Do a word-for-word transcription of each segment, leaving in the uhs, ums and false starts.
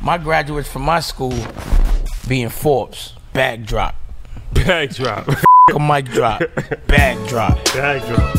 My graduates from my school being Forbes, bag drop. Bag drop. A mic drop. Bag drop. Bag drop.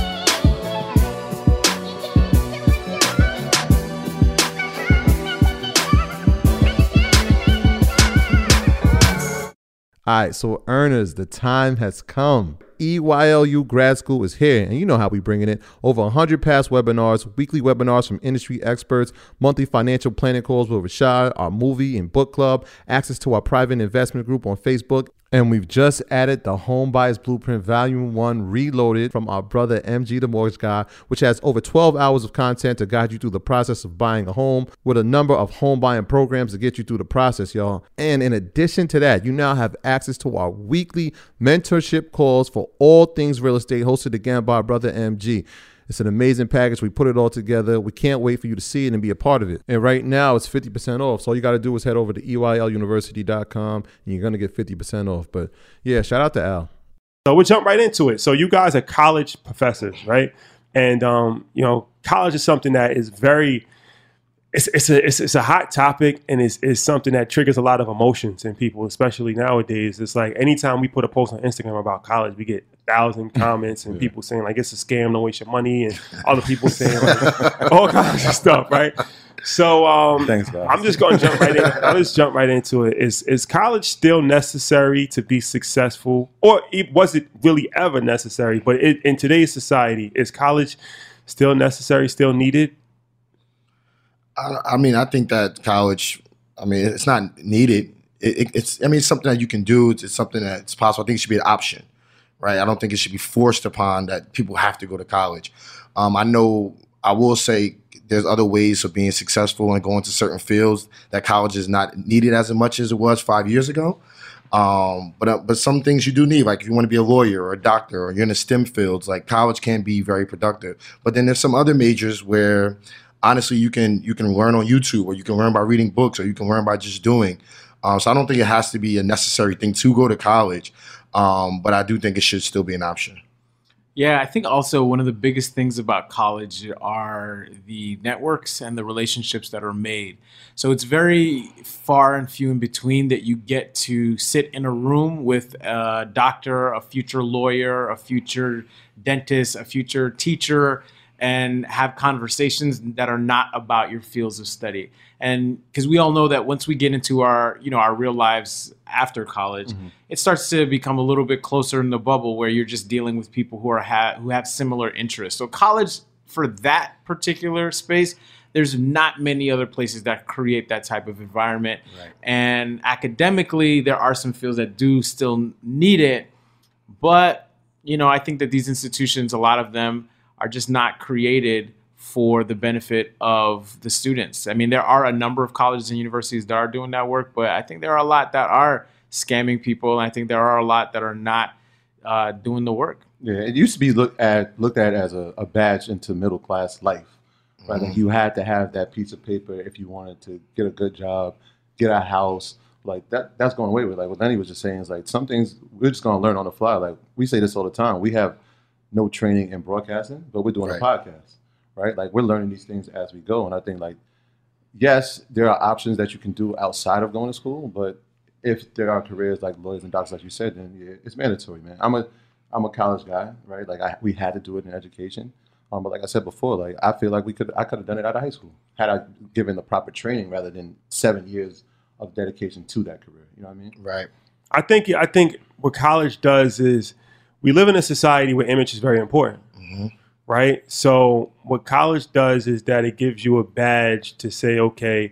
All right, so earners, the time has come. E Y L U Grad School is here, and you know how we bringing it. Over one hundred past webinars, weekly webinars from industry experts, monthly financial planning calls with Rashad, our movie and book club, access to our private investment group on Facebook, and we've just added the Home Buyers Blueprint Volume one Reloaded from our brother M G the Mortgage Guy, which has over twelve hours of content to guide you through the process of buying a home with a number of home buying programs to get you through the process, y'all. And in addition to that, you now have access to our weekly mentorship calls for all things real estate, hosted again by our brother M G. It's an amazing package. We put it all together. We can't wait for you to see it and be a part of it. And right now, it's fifty percent off. So all you got to do is head over to E Y L university dot com, and you're going to get fifty percent off. But yeah, shout out to Al. So we'll jump right into it. So you guys are college professors, right? And, um, you know, college is something that is very... It's it's a it's, it's a hot topic, and it's, it's something that triggers a lot of emotions in people, especially nowadays. It's like anytime we put a post on Instagram about college, we get a thousand comments and yeah. people saying like it's a scam, don't waste your money, and other people saying like all kinds of stuff, right? So um, Thanks, guys. I'm just gonna jump right in. I'll just jump right into it. Is is college still necessary to be successful, or was it really ever necessary? But it, in today's society, is college still necessary, still needed? I, I mean, I think that college, I mean, it's not needed. It, it, it's, I mean, it's something that you can do. It's, it's something that's possible. I think it should be an option, right? I don't think it should be forced upon that people have to go to college. Um, I know, I will say there's other ways of being successful and going to certain fields that college is not needed as much as it was five years ago. Um, but uh, but some things you do need, like if you want to be a lawyer or a doctor or you're in the STEM fields, like college can be very productive. But then there's some other majors where honestly, you can you can learn on YouTube, or you can learn by reading books, or you can learn by just doing. Um, so I don't think it has to be a necessary thing to go to college, um, but I do think it should still be an option. Yeah, I think also one of the biggest things about college are the networks and the relationships that are made. So it's very far and few in between that you get to sit in a room with a doctor, a future lawyer, a future dentist, a future teacher, and have conversations that are not about your fields of study. And because we all know that once we get into our, you know, our real lives after college, mm-hmm. it starts to become a little bit closer in the bubble where you're just dealing with people who are ha- who have similar interests. So college, for that particular space, there's not many other places that create that type of environment. Right. And academically, there are some fields that do still need it. But, you know, I think that these institutions, a lot of them, are just not created for the benefit of the students. I mean, there are a number of colleges and universities that are doing that work, but I think there are a lot that are scamming people, and I think there are a lot that are not uh, doing the work. Yeah, it used to be looked at looked at as a, a badge into middle class life, right? Mm-hmm. Like you had to have that piece of paper if you wanted to get a good job, get a house. Like that, that's going away with. Like what Lenny was just saying is like some things we're just going to learn on the fly. Like we say this all the time. We have no training in broadcasting, but we're doing right. a podcast, right? Like we're learning these things as we go. And I think like, yes, there are options that you can do outside of going to school, but if there are careers like lawyers and doctors, like you said, then yeah, it's mandatory, man. I'm a, I'm a college guy, right? Like I, we had to do it in education. Um, but like I said before, like I feel like we could, I could have done it out of high school had I given the proper training rather than seven years of dedication to that career. You know what I mean? Right. I think, I think what college does is, we live in a society where image is very important, mm-hmm. right? So what college does is that it gives you a badge to say, okay,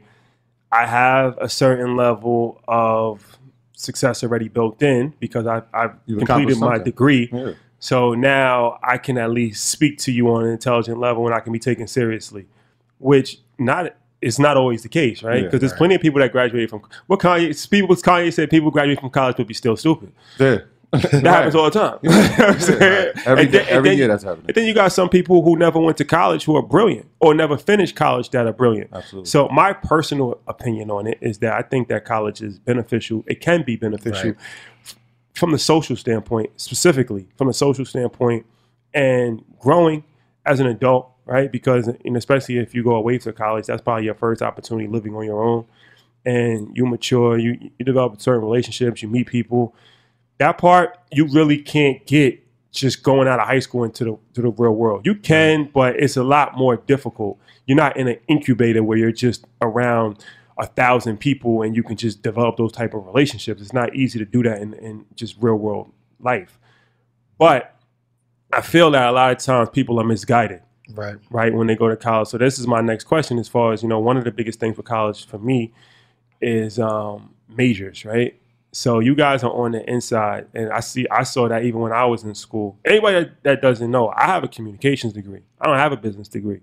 I have a certain level of success already built in because I've, I've completed my degree. Yeah. So now I can at least speak to you on an intelligent level and I can be taken seriously, which not is not always the case, right? Because yeah, there's right. plenty of people that graduated from, what Kanye, people, Kanye said people graduate from college would be still stupid. Yeah. That right. happens all the time. You know what I'm saying? Right. Every, then, every then, year that's happening. And then you got some people who never went to college who are brilliant or never finished college that are brilliant. Absolutely. So my personal opinion on it is that I think that college is beneficial. It can be beneficial right. f- from the social standpoint, specifically from the social standpoint and growing as an adult, right? Because and especially if you go away to college, that's probably your first opportunity living on your own. and you mature, you, you develop certain relationships, you meet people. That part you really can't get just going out of high school into the to the real world. You can, but it's a lot more difficult. You're not in an incubator where you're just around a thousand people and you can just develop those type of relationships. It's not easy to do that in, in just real world life. But I feel that a lot of times people are misguided. Right. Right, when they go to college. So this is my next question as far as, you know, one of the biggest things for college for me is um, majors, right? So you guys are on the inside, and I see I saw that even when I was in school. Anybody that, that doesn't know, I have a communications degree. I don't have a business degree.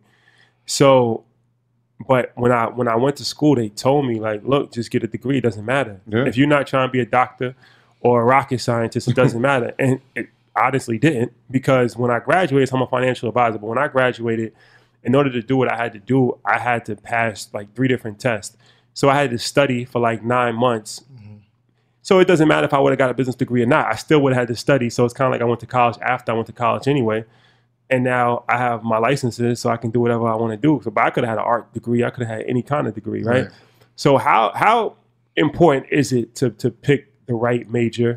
So, but when I when I went to school, they told me, like, look, just get a degree. It doesn't matter. Yeah. If you're not trying to be a doctor or a rocket scientist, it doesn't matter. And it honestly didn't, because when I graduated, so I'm a financial advisor, but when I graduated, in order to do what I had to do, I had to pass like three different tests. So I had to study for like nine months. Mm-hmm. So it doesn't matter if I would have got a business degree or not. I still would have had to study. So it's kind of like I went to college after I went to college anyway. And now I have my licenses, so I can do whatever I want to do. So, but I could have had an art degree. I could have had any kind of degree, right? right. So how how important is it to to pick the right major?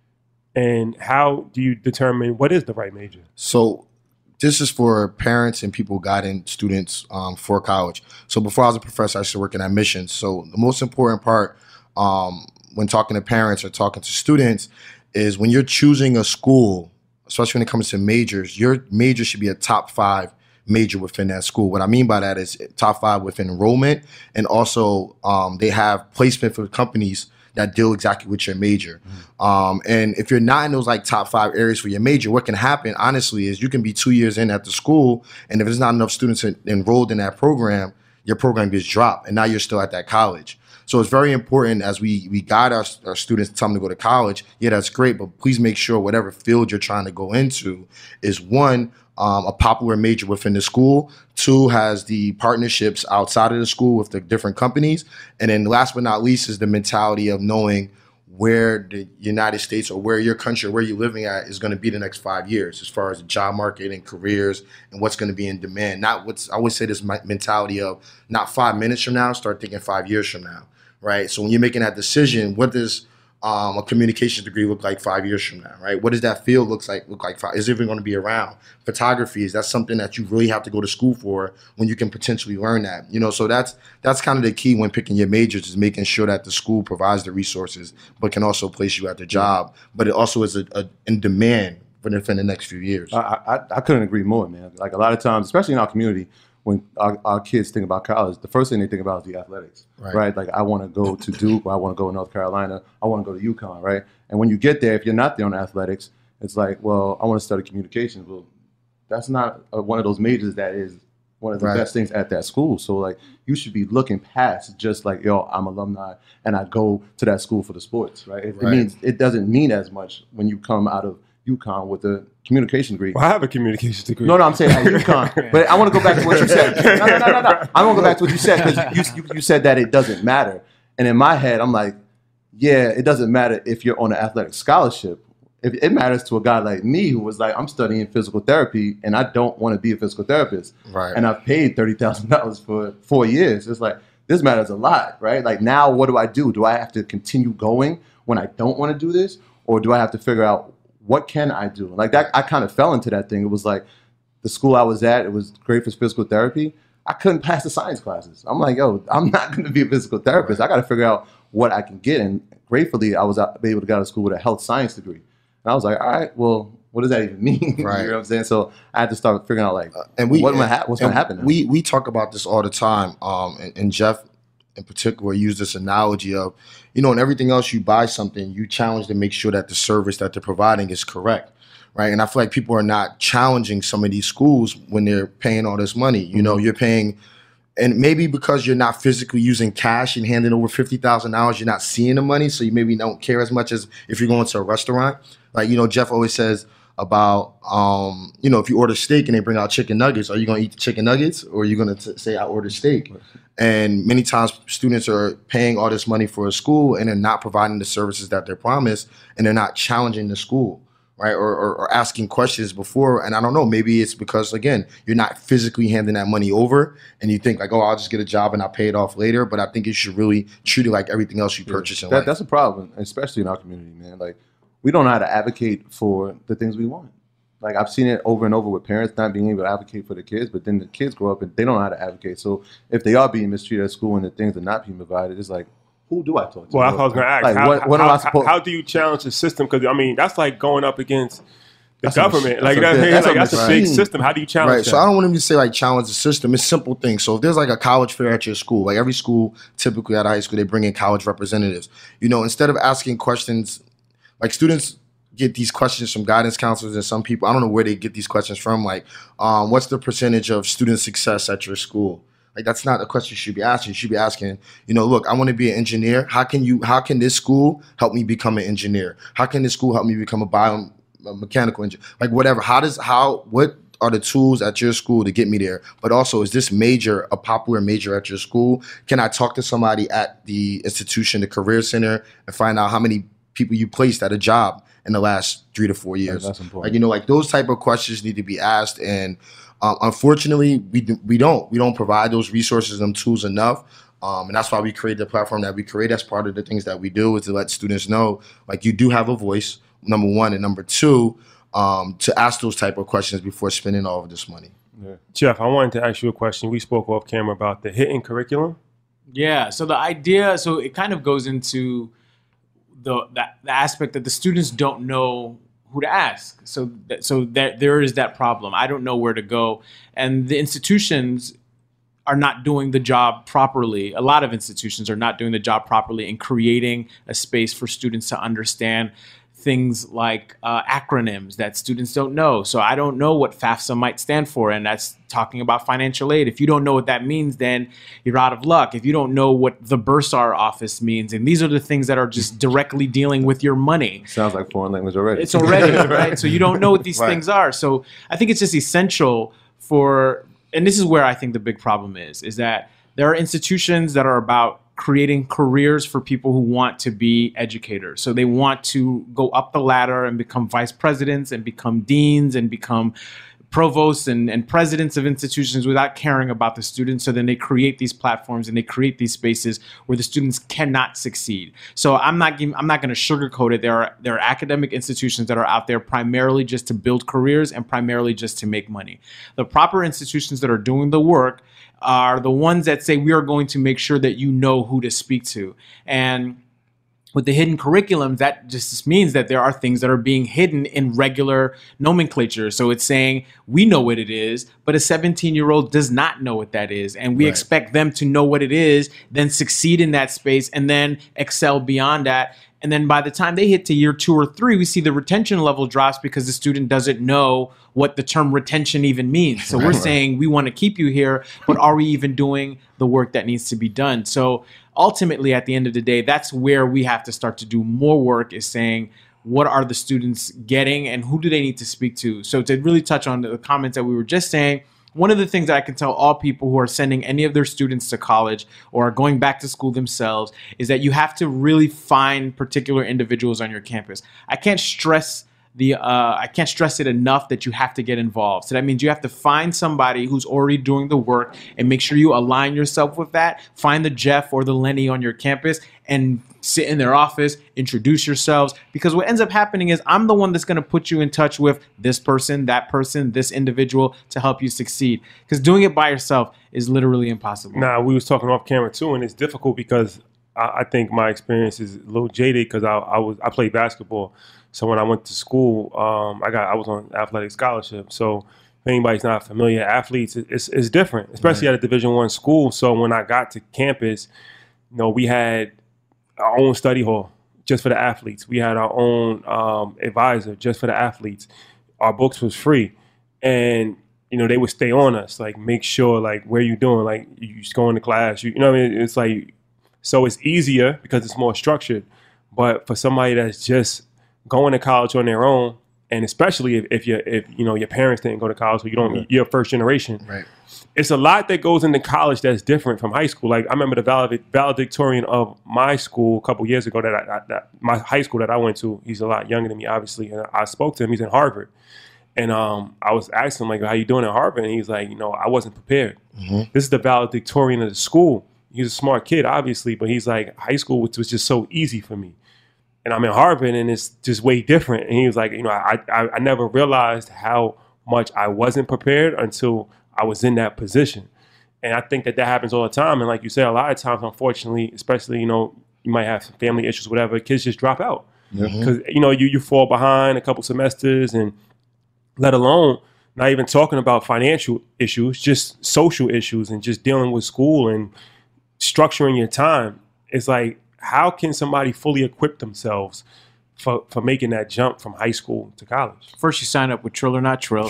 And how do you determine what is the right major? So this is for parents and people guiding students um, for college. So before I was a professor, I used to work in admissions. So the most important part um, when talking to parents or talking to students is when you're choosing a school, especially when it comes to majors, your major should be a top five major within that school. What I mean by that is top five within enrollment, and also um, they have placement for companies that deal exactly with your major. Mm-hmm. Um, and if you're not in those like top five areas for your major, what can happen, honestly, is you can be two years in at the school, and if there's not enough students en- enrolled in that program, your program gets dropped, and now you're still at that college. So it's very important as we we guide our, our students to tell them to go to college. Yeah, that's great, but please make sure whatever field you're trying to go into is, one, Um, a popular major within the school, two, has the partnerships outside of the school with the different companies, and then last but not least is the mentality of knowing where the United States or where your country or where you're living at is going to be the next five years as far as the job market and careers and what's going to be in demand. Not what's, I always say this mentality of not five minutes from now, start thinking five years from now, right? So when you're making that decision, what does Um, a communications degree look like five years from now, right? What does that field looks like look like? Five, is it even going to be around? Photography, is that something that you really have to go to school for when you can potentially learn that? You know, so that's that's kind of the key when picking your majors, is making sure that the school provides the resources, but can also place you at the job. But it also is a, a, in demand for the, for the next few years. I, I I couldn't agree more, man. Like a lot of times, especially in our community, when our, our kids think about college, the first thing they think about is the athletics, right? right? Like, I want to go to Duke, or I want to go to North Carolina, I want to go to UConn, right? And when you get there, if you're not there on athletics, it's like, well, I want to study communications. Well, that's not a, one of those majors that is one of the right. best things at that school. So, like, you should be looking past just like, yo, I'm alumni and I go to that school for the sports, right? It, right. it means it doesn't mean as much when you come out of UConn with a communication degree. Well, I have a communications degree. No, no, I'm saying at UConn. But I want to go back to what you said. No, no, no, no, no. I want to go back to what you said, because you, you, you said that it doesn't matter. And in my head, I'm like, yeah, it doesn't matter if you're on an athletic scholarship. If it matters to a guy like me who was like, I'm studying physical therapy and I don't want to be a physical therapist. Right. And I've paid thirty thousand dollars for four years. It's like, this matters a lot, right? Like, now what do I do? Do I have to continue going when I don't want to do this? Or do I have to figure out, what can I do? Like, that, I kind of fell into that thing. It was like the school I was at, it was great for physical therapy. I couldn't pass the science classes. I'm like, yo, I'm not going to be a physical therapist. I got to figure out what I can get. And gratefully, I was able to get out of school with a health science degree. And I was like, all right, well, what does that even mean? Right. You know what I'm saying? So I had to start figuring out, like, uh, and we, what and, ha- what's going to happen now? We we talk about this all the time. Um, and, and Jeff, in particular, used this analogy of, you know, in everything else you buy something, you challenge to make sure that the service that they're providing is correct, right? And I feel like people are not challenging some of these schools when they're paying all this money. You know, you're paying, and maybe because you're not physically using cash and handing over fifty thousand dollars, you're not seeing the money, so you maybe don't care as much as if you're going to a restaurant. Like, you know, Jeff always says about, um, you know, if you order steak and they bring out chicken nuggets, are you going to eat the chicken nuggets, or are you going to say, I ordered steak? And many times students are paying all this money for a school and they're not providing the services that they're promised, and they're not challenging the school, right? Or, or, or asking questions before. And I don't know, maybe it's because, again, you're not physically handing that money over and you think like, oh, I'll just get a job and I'll pay it off later. But I think you should really treat it like everything else you purchase in that, life. That's a problem, especially in our community, man. Like, we don't know how to advocate for the things we want. Like, I've seen it over and over with parents not being able to advocate for the kids, but then the kids grow up and they don't know how to advocate. So if they are being mistreated at school and the things are not being provided, it's like, who do I talk to? Well, that's what I was going to ask. Like, how, what, what how, am I supposed? how do you challenge the system? Because I mean, that's like going up against the That's a government. mach- like that's a that's, big- that's, that's a like, that's a machine. big system. How do you challenge Right, that? so I don't want him to say like challenge the system. It's simple things. So if there's like a college fair at your school, like every school, typically at a high school, they bring in college representatives. You know, instead of asking questions, like students get these questions from guidance counselors and some people, I don't know where they get these questions from. Like, um, what's the percentage of student success at your school? Like, that's not a question you should be asking. You should be asking, you know, look, I want to be an engineer. How can you? How can this school help me become an engineer? How can this school help me become a bio a mechanical engineer? Like, whatever. How does how what are the tools at your school to get me there? But also, is this major a popular major at your school? Can I talk to somebody at the institution, the career center, and find out how many people you placed at a job in the last three to four years? That's important. Like, you know, like those type of questions need to be asked. And um, unfortunately, we do, we don't we don't provide those resources and tools enough. Um, and that's why we created the platform that we create. That's part of the things that we do, is to let students know, like, you do have a voice, number one, and number two, um, to ask those type of questions before spending all of this money. Yeah. Jeff, I wanted to ask you a question. We spoke off camera about the hidden curriculum. Yeah. So the idea, so it kind of goes into the that the aspect that the students don't know who to ask. So that, so that there is that problem. I don't know where to go, and the institutions are not doing the job properly. A lot of institutions are not doing the job properly in creating a space for students to understand things like uh, acronyms that students don't know. So I don't know what FAFSA might stand for, and that's talking about financial aid. If you don't know what that means, then you're out of luck. If you don't know what the Bursar office means, and these are the things that are just directly dealing with your money. Sounds like foreign language already. It's already, right? So you don't know what these Right. things are. So I think it's just essential for, and this is where I think the big problem is, is that there are institutions that are about creating careers for people who want to be educators. So they want to go up the ladder and become vice presidents and become deans and become provosts and, and presidents of institutions without caring about the students. So then they create these platforms and they create these spaces where the students cannot succeed. So I'm not giving, I'm not going to sugarcoat it. There are there are academic institutions that are out there primarily just to build careers and primarily just to make money. The proper institutions that are doing the work are the ones that say we are going to make sure that you know who to speak to. And with the hidden curriculum, that just means that there are things that are being hidden in regular nomenclature. So it's saying we know what it is, but a seventeen-year-old does not know what that is. And we Right. expect them to know what it is, then succeed in that space, and then excel beyond that. And then by the time they hit to year two or three, we see the retention level drops because the student doesn't know what the term retention even means. So we're saying we want to keep you here, but are we even doing the work that needs to be done? So ultimately, at the end of the day, that's where we have to start to do more work, is saying, what are the students getting and who do they need to speak to? So to really touch on the comments that we were just saying, one of the things that I can tell all people who are sending any of their students to college or are going back to school themselves is that you have to really find particular individuals on your campus. I can't stress the uh, I can't stress it enough that you have to get involved. So that means you have to find somebody who's already doing the work and make sure you align yourself with that. Find the Jeff or the Lenny on your campus and sit in their office, introduce yourselves, because what ends up happening is I'm the one that's going to put you in touch with this person, that person, this individual to help you succeed. Because doing it by yourself is literally impossible. Now, we was talking off camera too, and it's difficult because I, I think my experience is a little jaded because I, I was I played basketball. So when I went to school, um, I got I was on athletic scholarship. So if anybody's not familiar, athletes, it's it's different, especially at a Division One school. So when I got to campus, you know, we had our own study hall just for the athletes. We had our own um, advisor just for the athletes. Our books was free, and you know they would stay on us, like make sure like where you doing, like you just going to class. You, you know what I mean? It's like, so it's easier because it's more structured. But for somebody that's just going to college on their own and especially if, if you if you know your parents didn't go to college, so you don't, Yeah. you're first generation. Right. It's a lot that goes into college that's different from high school. Like I remember the valedic- valedictorian of my school a couple years ago that, I, I, that my high school that I went to. He's a lot younger than me, obviously, and I spoke to him. He's in Harvard, and um, I was asking him like, "How you doing at Harvard?" And he's like, "You know, I wasn't prepared." Mm-hmm. This is the valedictorian of the school. He's a smart kid, obviously, but he's like, high school was, was just so easy for me. And I'm in Harvard, and it's just way different. And he was like, you know, I, I I never realized how much I wasn't prepared until I was in that position. And I think that that happens all the time. And like you said, a lot of times, unfortunately, especially, you know, you might have some family issues, whatever, kids just drop out. Because, you know, you, you fall behind a couple semesters, and let alone not even talking about financial issues, just social issues and just dealing with school and structuring your time. It's like, how can somebody fully equip themselves for, for making that jump from high school to college? First, you sign up with Trill or Not Trill.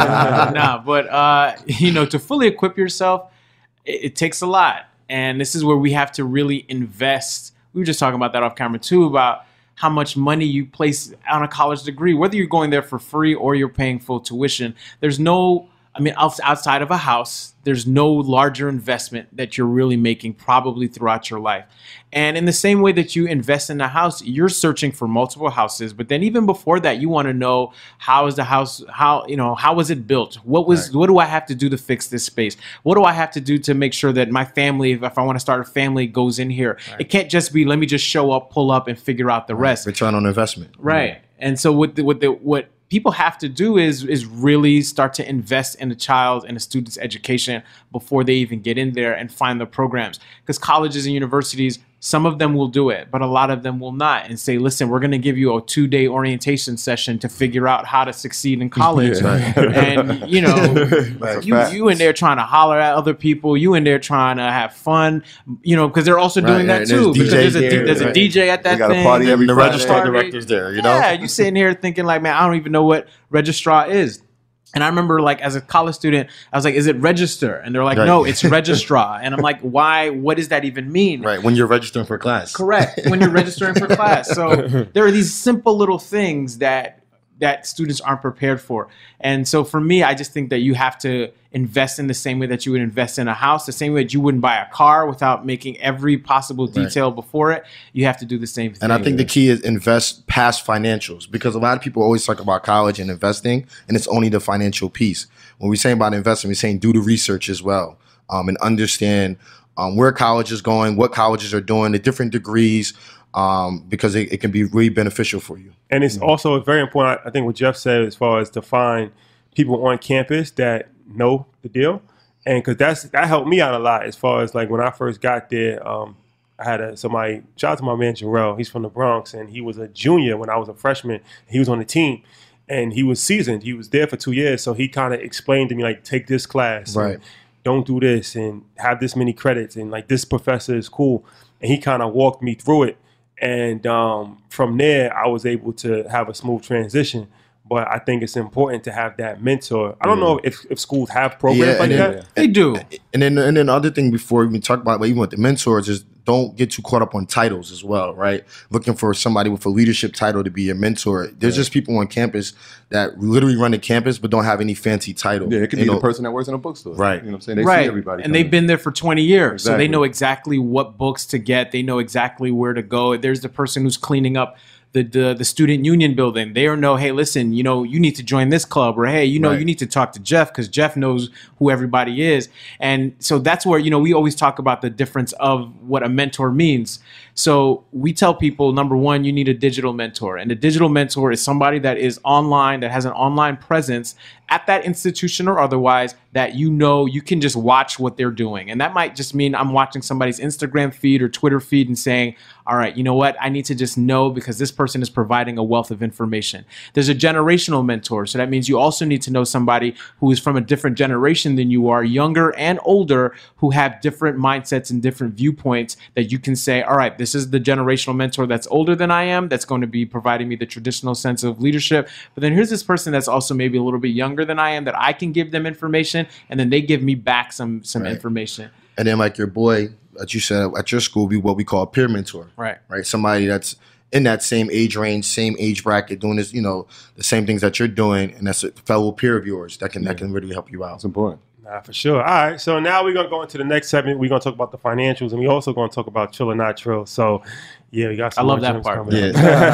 nah, but uh, you know, to fully equip yourself, it, it takes a lot, and this is where we have to really invest. We were just talking about that off camera too, about how much money you place on a college degree, whether you're going there for free or you're paying full tuition. There's no, I mean, outside of a house, there's no larger investment that you're really making probably throughout your life. And in the same way that you invest in a house, you're searching for multiple houses. But then even before that, you want to know, how is the house, how, you know, how was it built? What was, right. What do I have to do to fix this space? What do I have to do to make sure that my family, if, if I want to start a family, goes in here? Right. It can't just be, let me just show up, pull up, and figure out the right. rest. Return on investment. Right. Mm-hmm. And so what the, what the, what people have to do is is really start to invest in a child and a student's education before they even get in there and find the programs. Because colleges and universities, some of them will do it, but a lot of them will not, and say, listen, we're going to give you a two-day orientation session to figure out how to succeed in college. Yeah. And, you know, Right. you, you in there trying to holler at other people, you in there trying to have fun, you know, because they're also doing Right, that and there's too. Because D Js there's, a, there, there's a right. D J at that We got a thing. party every And the Friday. registrar Party. director's there, you know? Yeah, you sitting here thinking like, man, I don't even know what registrar is. And I remember, like, as a college student, I was like, is it register? And they're like, Right. no, it's registrar. And I'm like, why? What does that even mean? Right, when you're registering for class. Correct. When you're registering for class. So there are these simple little things that that students aren't prepared for. And so for me, I just think that you have to invest in the same way that you would invest in a house, the same way that you wouldn't buy a car without making every possible detail right. before it. You have to do the same thing. And I think the key is invest past financials, because a lot of people always talk about college and investing, and it's only the financial piece. When we're saying about investing, we're saying do the research as well, um, and understand um, where college is going, what colleges are doing, the different degrees, um, because it, it can be really beneficial for you. And it's also very important, I think, what Jeff said, as far as to find people on campus that know the deal. And because that's that helped me out a lot, as far as like when I first got there. Um, I had a, somebody, shout out to my man Jarrell, he's from the Bronx, and he was a junior when I was a freshman. He was on the team, and he was seasoned. He was there for two years, so he kind of explained to me, like, take this class. Right. And don't do this, and have this many credits, and like this professor is cool. And he kind of walked me through it. And um, from there, I was able to have a smooth transition. But I think it's important to have that mentor. I don't know if, if schools have programs Yeah, like and then- that. They do. And then, and then the other thing before we talk about, even with the mentors, is don't get too caught up on titles as well, right? Looking for somebody with a leadership title to be your mentor. There's just people on campus that literally run the campus but don't have any fancy title. Yeah, it could You be know, the person that works in a bookstore. Right. You know what I'm saying? They right. see everybody. And they've coming. been there for twenty years. So they Exactly. know exactly what books to get. They know exactly where to go. There's the person who's cleaning up the the, the student union building. They know, hey, listen, you know, you need to join this club, or hey, you know, Right. you need to talk to Jeff because Jeff knows who everybody is. And so that's where, you know, we always talk about the difference of what a mentor means. So we tell people, number one, you need a digital mentor. And a digital mentor is somebody that is online, that has an online presence at that institution or otherwise, that you know you can just watch what they're doing. And that might just mean I'm watching somebody's Instagram feed or Twitter feed and saying, all right, you know what? I need to just know because this person is providing a wealth of information. There's a generational mentor. So that means you also need to know somebody who is from a different generation than you are, younger and older, who have different mindsets and different viewpoints that you can say, all right, this is the generational mentor that's older than I am, that's going to be providing me the traditional sense of leadership. But then here's this person that's also maybe a little bit younger than I am, that I can give them information, and then they give me back some some Right. information. And then like your boy, that you said at your school, be what we call a peer mentor. Right. Right. Somebody that's in that same age range, same age bracket, doing this, you know, the same things that you're doing, and that's a fellow peer of yours that can that can really help you out. It's important. Nah, for sure. All right, so now we're gonna go into the next segment. We're gonna talk about the financials, and we also gonna talk about trill or not trill. So, yeah, we got. Some I love more that gems part. coming up.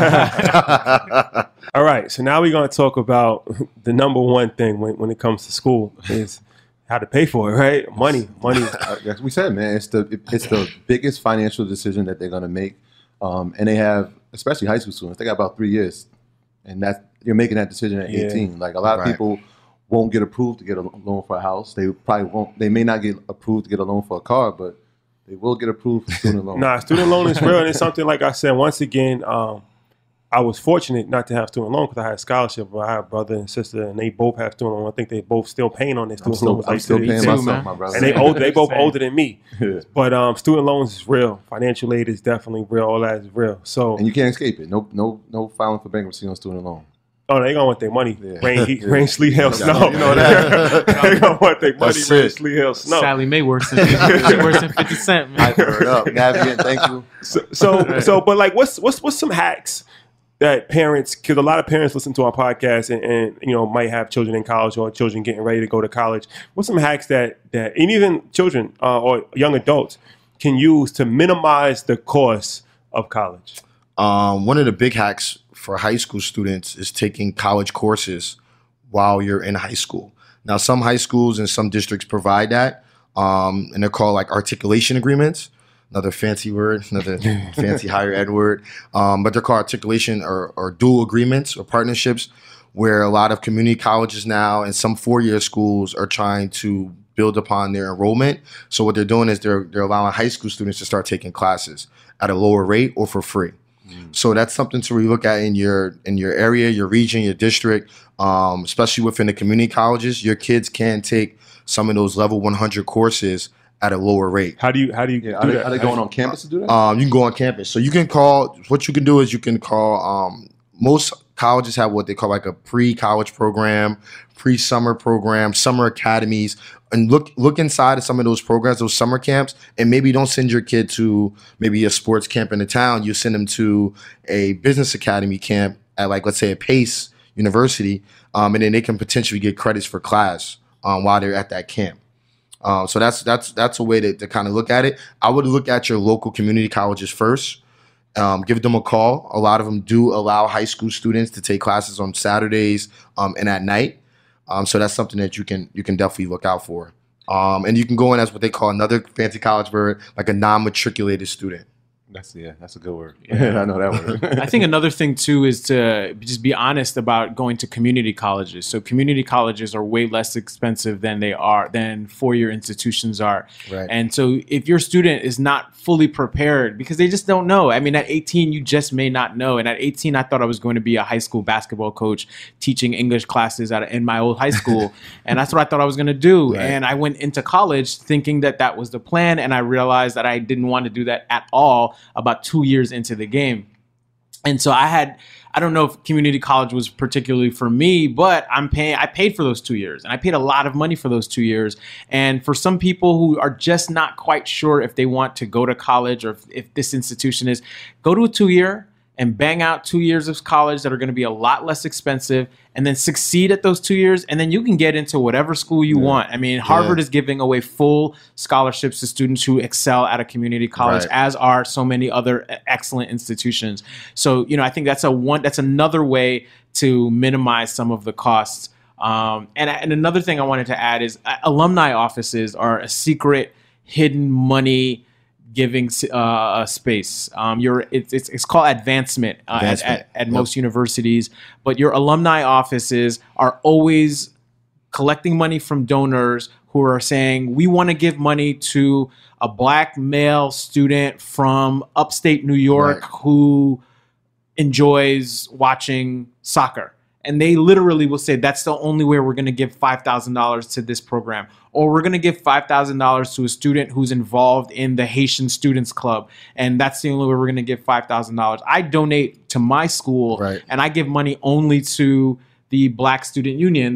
Yeah. All right, so now we're gonna talk about the number one thing when, when it comes to school is how to pay for it, right? Money, money. Uh, Like we said, man, it's the it's the biggest financial decision that they're gonna make, um, and they have, especially high school students, they got about three years, and that you're making that decision at Yeah. eighteen. Like a lot of Right. people won't get approved to get a loan for a house. They probably won't. They may not get approved to get a loan for a car, but they will get approved for student loan. Nah, student loan is real, and it's something like I said. Once again, um, I was fortunate not to have student loan because I had a scholarship. But I have a brother and sister, and they both have student loan. I think they both still paying on their I'm student still, loans. I'm like still to the paying extent- too, myself, man. my brother. and they old, they both Same. older than me. Yeah. But um, student loans is real. Financial aid is definitely real. All that is real. So, And you can't escape it. No, no, no filing for bankruptcy on student loan. oh, they gonna want their money. Yeah. Rain, heat, Yeah. rain, sleet, hail, You snow. know that. They gonna want their money. That's Rain, it. sleet, hail, snow. Sally Mae worse than she worse than fifty Cent, man. Word up, Navigant, thank you. So, so, so, but like, what's what's what's some hacks that parents? Because a lot of parents listen to our podcast and, and you know might have children in college or children getting ready to go to college. What's some hacks that that and even children uh, or young adults can use to minimize the cost of college? Um, one of the big hacks for high school students is taking college courses while you're in high school. Now, some high schools and some districts provide that, um, and they're called like articulation agreements. Another fancy word, another fancy higher ed word. Um, but they're called articulation or, or dual agreements or partnerships, where a lot of community colleges now and some four-year schools are trying to build upon their enrollment. So what they're doing is they're they're allowing high school students to start taking classes at a lower rate or for free. So that's something to really look at in your in your area, your region, your district, um, especially within the community colleges. Your kids can take some of those level one hundred courses at a lower rate. How do you how do you Yeah, do are they, that? are they going on campus to do that? Um, you can go on campus. So you can call, what you can do is you can call, um, most colleges have what they call like a pre-college program, pre-summer program, summer academies, and look look inside of some of those programs, those summer camps, and maybe don't send your kid to maybe a sports camp in the town. You send them to a business academy camp at like, let's say a PACE University, um, and then they can potentially get credits for class um, while they're at that camp. Um, so that's that's that's a way to, to kind of look at it. I would look at your local community colleges first. Um, give them a call. A lot of them do allow high school students to take classes on Saturdays um, and at night. Um, so that's something that you can you can definitely look out for. Um, and you can go in as what they call another fancy college word, like a non-matriculated student. That's yeah, that's a good word. I know that word. I think another thing too is to just be honest about going to community colleges. So community colleges are way less expensive than they are than four-year institutions are. Right. And so if your student is not fully prepared because they just don't know. I mean, at eighteen, you just may not know. And at eighteen, I thought I was going to be a high school basketball coach teaching English classes at in my old high school, and that's what I thought I was going to do. Right. And I went into college thinking that that was the plan, and I realized that I didn't want to do that at all about two years into the game. And so I had, I don't know if community college was particularly for me, but I'm paying, I paid for those two years and I paid a lot of money for those two years. And for some people who are just not quite sure if they want to go to college or if, if this institution is, go to a two year and bang out two years of college that are going to be a lot less expensive, and then succeed at those two years. And then you can get into whatever school you yeah. want. I mean, Harvard yeah. is giving away full scholarships to students who excel at a community college, right. as are so many other excellent institutions. So, you know, I think that's a one, that's another way to minimize some of the costs. Um, and, and another thing I wanted to add is uh, alumni offices are a secret hidden money giving uh, a space. Um, your it's, it's it's called advancement, uh, advancement. at, at, at yep. most universities, but your alumni offices are always collecting money from donors who are saying, we want to give money to a black male student from upstate New York right. who enjoys watching soccer. And they literally will say, that's the only way we're going to give five thousand dollars to this program. Or we're going to give five thousand dollars to a student who's involved in the Haitian Students Club. And that's the only way we're going to give five thousand dollars. I donate to my school, right. and I give money only to the Black Student Union that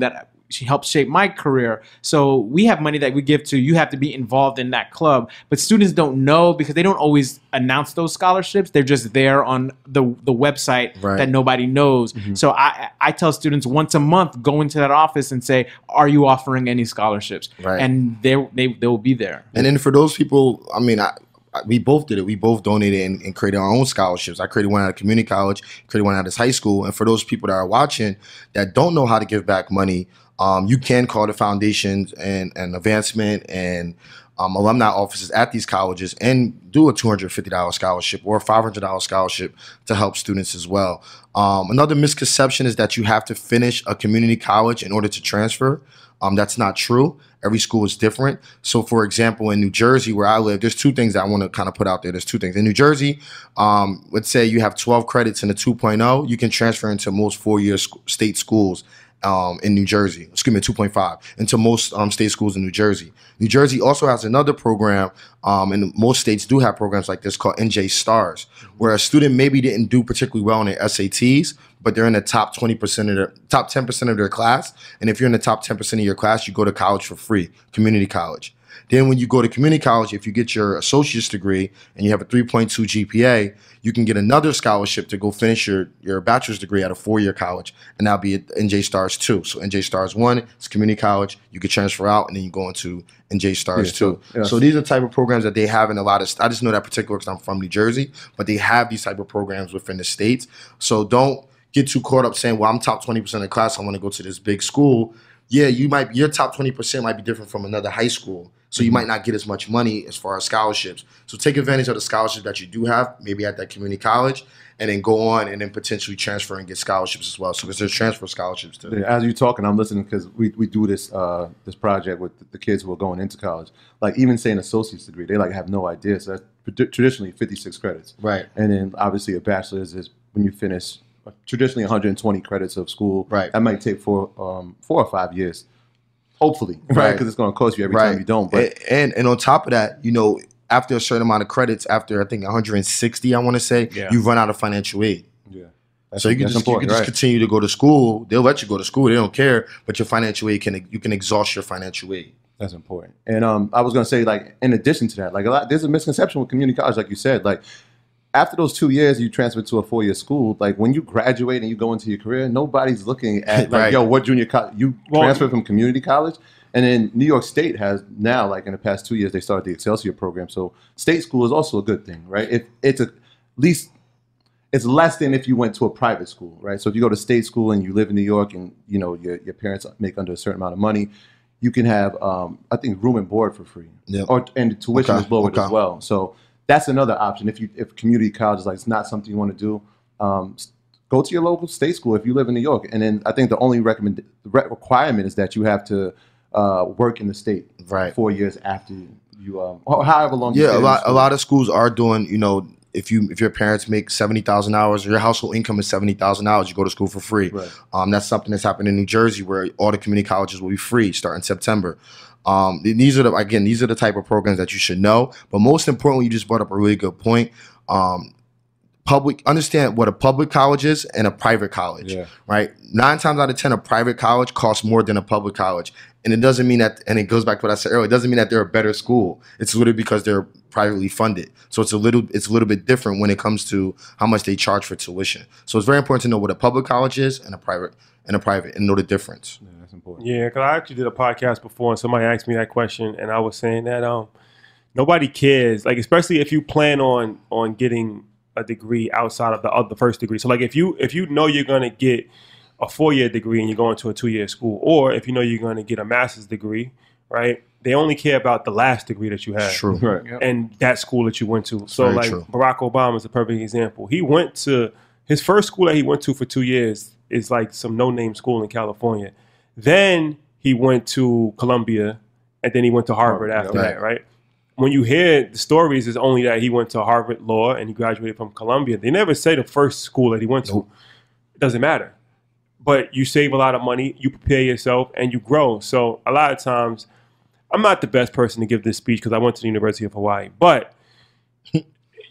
she helped shape my career. So we have money that we give to, you have to be involved in that club. But students don't know because they don't always announce those scholarships. They're just there on the, the website Right. that nobody knows. Mm-hmm. So I, I tell students once a month, go into that office and say, are you offering any scholarships? Right. And they, they, they will be there. And then for those people, I mean, I, I, we both did it. We both donated and, and created our own scholarships. I created one at a community college, created one at this high school. And for those people that are watching that don't know how to give back money, um, you can call the foundations and, and advancement and um, alumni offices at these colleges and do a two hundred fifty dollars scholarship or a five hundred dollars scholarship to help students as well. Um, another misconception is that you have to finish a community college in order to transfer. Um, that's not true. Every school is different. So, for example, in New Jersey, where I live, there's two things that I want to kind of put out there. There's two things. In New Jersey, um, let's say you have twelve credits in a two point oh, you can transfer into most four-year sc- state schools um, in New Jersey. Excuse me, two point five, into most um, state schools in New Jersey. New Jersey also has another program, um, and most states do have programs like this called N J STARS, where a student maybe didn't do particularly well in their S A Ts, but they're in the top twenty percent of their top ten percent of their class. And if you're in the top ten percent of your class, you go to college for free, community college. Then when you go to community college, if you get your associate's degree and you have a three point two G P A, you can get another scholarship to go finish your, your bachelor's degree at a four-year college, and that'll be at N J STARS two. So N J STARS one, it's community college. You can transfer out, and then you go into N J STARS Yeah, two. so- yeah. So these are the type of programs that they have in a lot of, I just know that particular because I'm from New Jersey, but they have these type of programs within the states. So don't get too caught up saying, well, I'm top twenty percent of the class, I want to go to this big school. Yeah, you might, your top twenty percent might be different from another high school. So you might not get as much money as far as scholarships. So take advantage of the scholarships that you do have, maybe at that community college, and then go on and then potentially transfer and get scholarships as well. So because there's transfer scholarships too. Yeah, as you're talking, I'm listening because we, we do this uh, this project with the kids who are going into college. Like even say an associate's degree, they like have no idea. So that's traditionally fifty-six credits. Right. And then obviously a bachelor's is when you finish uh, traditionally one hundred twenty credits of school. Right. That might take four um, four or five years. Hopefully, right? Right. Because it's going to cost you every Right. time you don't. But and, and and on top of that, you know, after a certain amount of credits, after I think one hundred sixty, I want to say, Yeah. you run out of financial aid. yeah, So you can that's just, you can important, just right? continue to go to school. They'll let you go to school. They don't care. But your financial aid can you can exhaust your financial aid. That's important. And um, I was going to say, like, in addition to that, like, a lot, there's a misconception with community college, like you said, like, after those two years, you transfer to a four-year school. Like, when you graduate and you go into your career, nobody's looking at, like, Right. yo, what junior college? You Well- transfer from community college. And then New York State has now, like, in the past two years, they started the Excelsior program. So state school is also a good thing, right? If it's a, at least, it's less than if you went to a private school, right? So if you go to state school and you live in New York and, you know, your, your parents make under a certain amount of money, you can have, um, I think, room and board for free. Yep. Or And the tuition Okay, is lowered okay. as well. So that's another option. If you if community college is like it's not something you want to do, um, s- go to your local state school if you live in New York. And then I think the only recommend the re- requirement is that you have to uh, work in the state Right. four years after you, um, or however long. you Yeah, stay a in lot a school. lot of schools are doing, you know, if you if your parents make seventy thousand dollars or your household income is seventy thousand dollars, you go to school for free. Right. Um, that's something that's happened in New Jersey where all the community colleges will be free starting September. Um, these are the again, these are the type of programs that you should know. But most importantly, you just brought up a really good point. Um, public understand what a public college is and a private college, Yeah. right? Nine times out of ten, a private college costs more than a public college, and it doesn't mean that. And it goes back to what I said earlier. It doesn't mean that they're a better school. It's literally because they're privately funded. So it's a little it's a little bit different when it comes to how much they charge for tuition. So it's very important to know what a public college is and a private and a private and know the difference. Yeah, that's important. Yeah, because I actually did a podcast before, and somebody asked me that question, and I was saying that um, nobody cares, like especially if you plan on on getting a degree outside of the of the first degree. So like if you if you know you're gonna get a four year degree and you're going to a two year school, or if you know you're gonna get a master's degree, right? They only care about the last degree that you had. True. Right. Yep. And that school that you went to. So very like true. Barack Obama is a perfect example. He went to his first school that he went to for two years is like some no-name school in California. Then he went to Columbia, and then he went to Harvard Harvard, after yeah. that, right? When you hear the stories, it's only that he went to Harvard Law and he graduated from Columbia. They never say the first school that he went to. It doesn't matter. But you save a lot of money, you prepare yourself, and you grow. So a lot of times, I'm not the best person to give this speech because I went to the University of Hawaii, but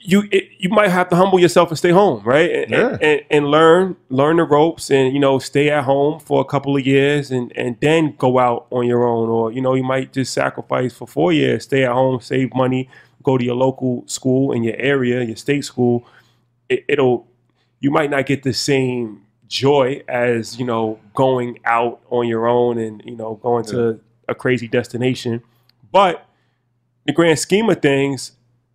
you it, you might have to humble yourself and stay home, right? And, Yeah. and, and, and learn learn the ropes, and you know, stay at home for a couple of years, and and then go out on your own. Or you know, you might just sacrifice for four years, stay at home, save money, go to your local school in your area, your state school. It, it'll you might not get the same joy as, you know, going out on your own and, you know, going yeah. to a crazy destination. But the grand scheme of things,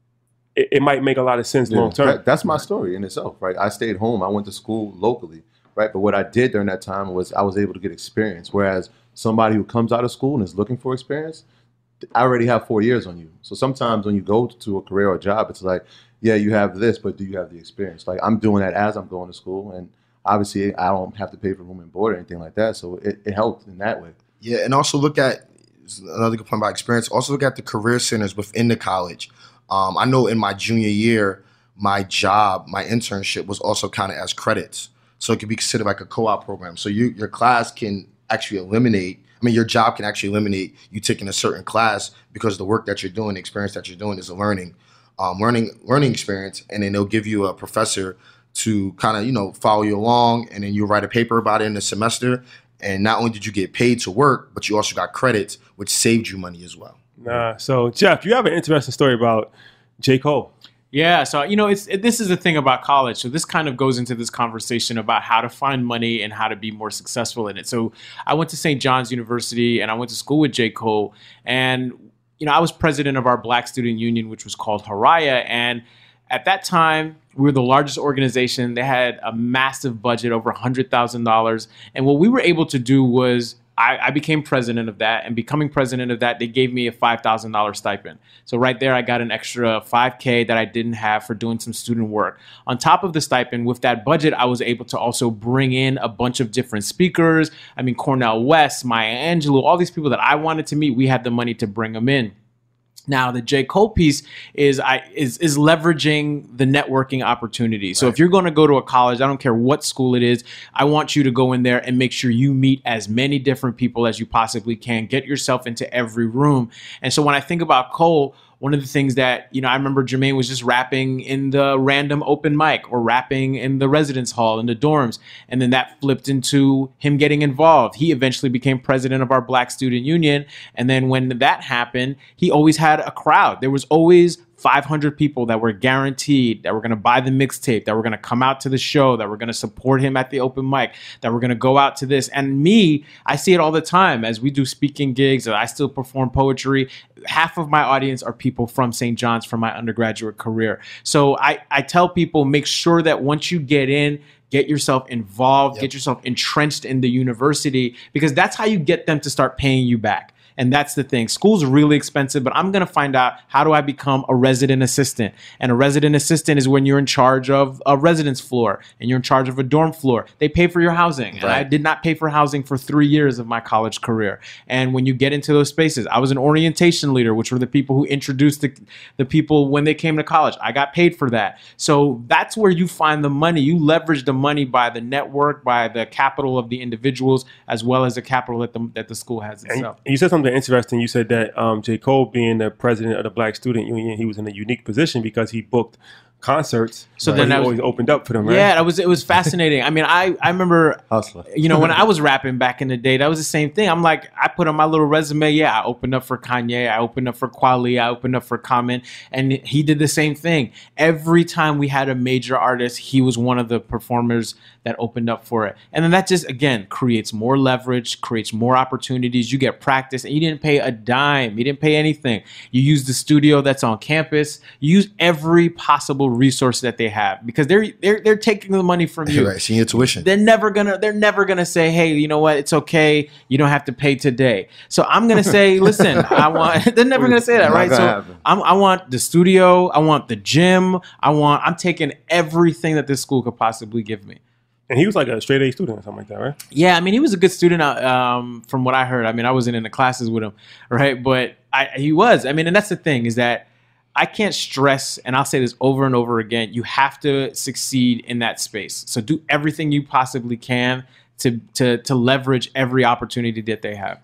it, it might make a lot of sense yeah. long term. That, that's my story in itself, right? I stayed home. I went to school locally, right? But what I did during that time was I was able to get experience. Whereas somebody who comes out of school and is looking for experience, I already have four years on you. So sometimes when you go to a career or a job, it's like, yeah, you have this, but do you have the experience? Like I'm doing that as I'm going to school, and obviously, I don't have to pay for room and board or anything like that, so it, it helped in that way. Yeah, and also look at another good point about experience. Also look at the career centers within the college. Um, I know in my junior year, my job, my internship was also counted as credits, so it could be considered like a co-op program. So you, your class can actually eliminate. I mean, your job can actually eliminate you taking a certain class because the work that you're doing, the experience that you're doing, is a learning, um, learning, learning experience, and then they'll give you a professor to kind of, you know, follow you along, and then you write a paper about it in the semester. And not only did you get paid to work, but you also got credits, which saved you money as well. Nah. So, Jeff, you have an interesting story about J. Cole. Yeah. So, you know, it's it, this is the thing about college. So this kind of goes into this conversation about how to find money and how to be more successful in it. So I went to Saint John's University, and I went to school with J. Cole. And, you know, I was president of our Black Student Union, which was called Haraya. And at that time, we were the largest organization. They had a massive budget, over one hundred thousand dollars. And what we were able to do was I, I became president of that. And becoming president of that, they gave me a five thousand dollars stipend. So right there, I got an extra five K that I didn't have for doing some student work. On top of the stipend, with that budget, I was able to also bring in a bunch of different speakers. I mean, Cornel West, Maya Angelou, all these people that I wanted to meet, we had the money to bring them in. Now, the J. Cole piece is I is is leveraging the networking opportunity. So right. if you're going to go to a college, I don't care what school it is, I want you to go in there and make sure you meet as many different people as you possibly can. Get yourself into every room. And so when I think about Cole, one of the things that, you know, I remember Jermaine was just rapping in the random open mic or rapping in the residence hall in the dorms. And then that flipped into him getting involved. He eventually became president of our Black Student Union. And then when that happened, he always had a crowd. There was always five hundred people that were guaranteed that were going to buy the mixtape, that were going to come out to the show, that were going to support him at the open mic, that were going to go out to this. And me, I see it all the time as we do speaking gigs, I still perform poetry. Half of my audience are people from Saint John's from my undergraduate career. So I, I tell people, make sure that once you get in, get yourself involved, yep. get yourself entrenched in the university, because that's how you get them to start paying you back. And that's the thing. School's really expensive, but I'm going to find out, how do I become a resident assistant? And a resident assistant is when you're in charge of a residence floor and you're in charge of a dorm floor. They pay for your housing. Right. And I did not pay for housing for three years of my college career. And when you get into those spaces, I was an orientation leader, which were the people who introduced the, the people when they came to college. I got paid for that. So that's where you find the money. You leverage the money by the network, by the capital of the individuals, as well as the capital that the, that the school has itself. And you said something interesting. You said that um, J. Cole, being the president of the Black Student Union, he was in a unique position because he booked concerts. So right. then he was, always opened up for them, right? Yeah, it was it was fascinating. I mean, I, I remember, Hustler. you know, when I was rapping back in the day, that was the same thing. I'm like, I put on my little resume, yeah, I opened up for Kanye, I opened up for Kweli, I opened up for Common, and he did the same thing. Every time we had a major artist, he was one of the performers that opened up for it. And then that just, again, creates more leverage, creates more opportunities. You get practice, and you didn't pay a dime. You didn't pay anything. You use the studio that's on campus. You use every possible resource that they have, because they're they're they're taking the money from you. Right, seeing your tuition. They're never gonna they're never gonna say, hey, you know what? It's okay. You don't have to pay today. So I'm gonna say, listen, I want. They're never gonna say that, right? So I'm, I want the studio. I want the gym. I want. I'm taking everything that this school could possibly give me. And he was like a straight A student or something like that, right? Yeah, I mean, he was a good student um, from what I heard. I mean, I wasn't in the classes with him, right? But I, he was. I mean, and that's the thing, is that I can't stress, and I'll say this over and over again, you have to succeed in that space. So do everything you possibly can to to to leverage every opportunity that they have.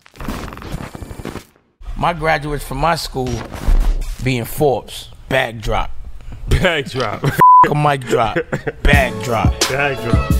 My graduates from my school being Forbes, bag drop. Bag drop. A mic drop. Bag drop. Bag drop.